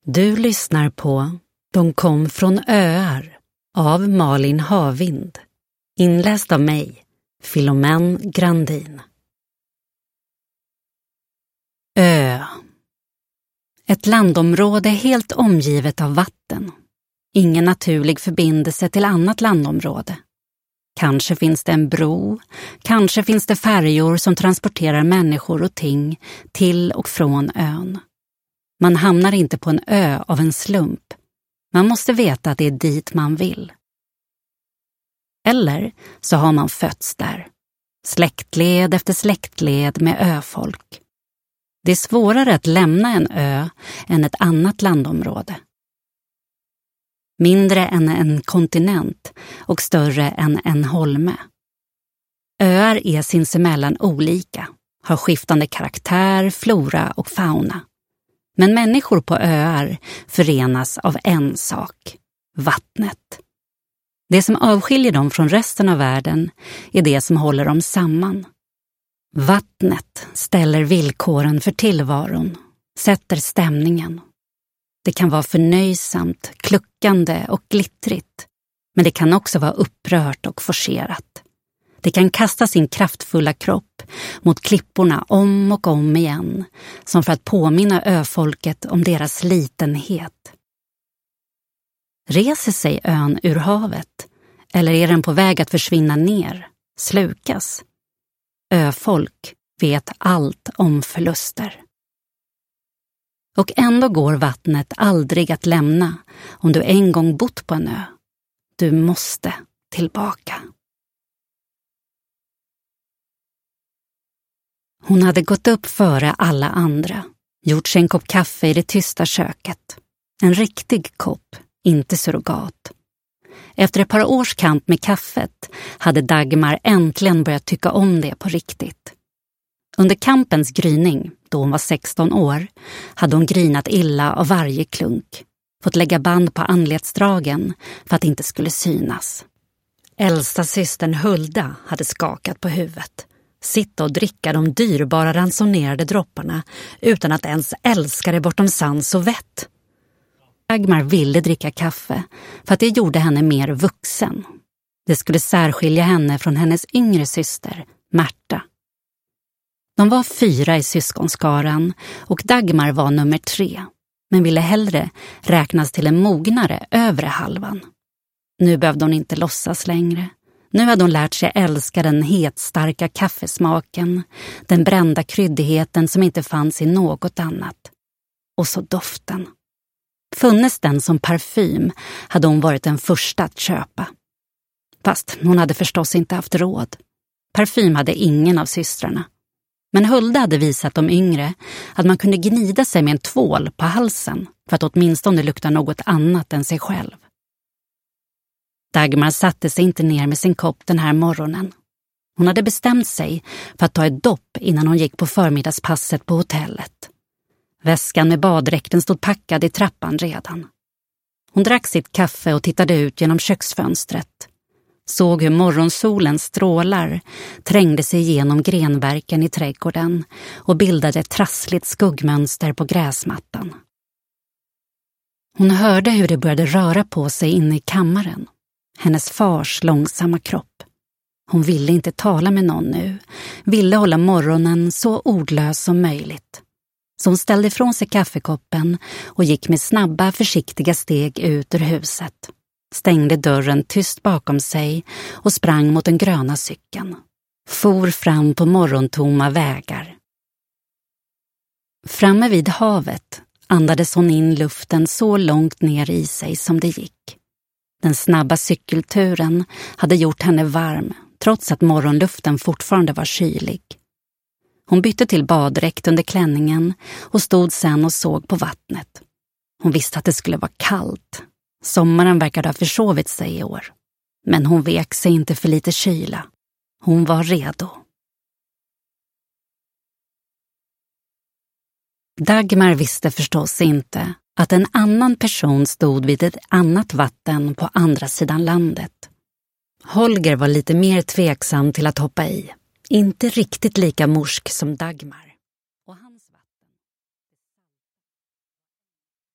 Du lyssnar på De kom från öar av Malin Havind. Inläst av mig, Philomène Grandin. Ö. Ett landområde helt omgivet av vatten. Ingen naturlig förbindelse till annat landområde. Kanske finns det en bro, kanske finns det färjor som transporterar människor och ting till och från ön. Man hamnar inte på en ö av en slump. Man måste veta att det är dit man vill. Eller så har man fötts där. Släktled efter släktled med öfolk. Det är svårare att lämna en ö än ett annat landområde. Mindre än en kontinent och större än en holme. Öar är sinsemellan olika, har skiftande karaktär, flora och fauna. Men människor på öar förenas av en sak, vattnet. Det som avskiljer dem från resten av världen är det som håller dem samman. Vattnet ställer villkoren för tillvaron, sätter stämningen. Det kan vara förnöjsamt, kluckande och glittrigt, men det kan också vara upprört och forcerat. Det kan kasta sin kraftfulla kropp mot klipporna om och om igen, som för att påminna öfolket om deras litenhet. Reser sig ön ur havet, eller är den på väg att försvinna ner, slukas? Öfolk vet allt om förluster. Och ändå går vattnet aldrig att lämna om du en gång bott på en ö. Du måste tillbaka. Hon hade gått upp före alla andra, gjort sig en kopp kaffe i det tysta köket. En riktig kopp, inte surrogat. Efter ett par års kamp med kaffet hade Dagmar äntligen börjat tycka om det på riktigt. Under kampens gryning, då hon var 16 år, hade hon grinat illa av varje klunk. Fått lägga band på anletsdragen för att det inte skulle synas. Äldsta systern Hulda hade skakat på huvudet. Sitta och dricka de dyrbara ransonerade dropparna utan att ens älska det bortom sans och vett. Dagmar ville dricka kaffe för att det gjorde henne mer vuxen. Det skulle särskilja henne från hennes yngre syster, Märta. De var 4 i syskonskaran och Dagmar var nummer 3, men ville hellre räknas till en mognare övre halvan. Nu behövde hon inte låtsas längre. Nu hade hon lärt sig älska den hetstarka kaffesmaken, den brända kryddigheten som inte fanns i något annat. Och så doften. Funnes den som parfym hade hon varit den första att köpa. Fast hon hade förstås inte haft råd. Parfym hade ingen av systrarna. Men Hulda hade visat de yngre att man kunde gnida sig med en tvål på halsen för att åtminstone lukta något annat än sig själv. Dagmar satte sig inte ner med sin kopp den här morgonen. Hon hade bestämt sig för att ta ett dopp innan hon gick på förmiddagspasset på hotellet. Väskan med baddräkten stod packad i trappan redan. Hon drack sitt kaffe och tittade ut genom köksfönstret. Såg hur morgonsolens strålar trängde sig igenom grenverken i trädgården och bildade ett trassligt skuggmönster på gräsmattan. Hon hörde hur det började röra på sig inne i kammaren. Hennes fars långsamma kropp. Hon ville inte tala med någon nu, ville hålla morgonen så ordlös som möjligt. Så hon ställde ifrån sig kaffekoppen och gick med snabba, försiktiga steg ut ur huset. Stängde dörren tyst bakom sig och sprang mot den gröna cykeln. For fram på morgontomma vägar. Framme vid havet andades hon in luften så långt ner i sig som det gick. Den snabba cykelturen hade gjort henne varm, trots att morgonluften fortfarande var kylig. Hon bytte till baddräkt under klänningen och stod sen och såg på vattnet. Hon visste att det skulle vara kallt. Sommaren verkade ha försovit sig i år. Men hon vek sig inte för lite kyla. Hon var redo. Dagmar visste förstås inte att en annan person stod vid ett annat vatten på andra sidan landet. Holger var lite mer tveksam till att hoppa i. Inte riktigt lika morsk som Dagmar.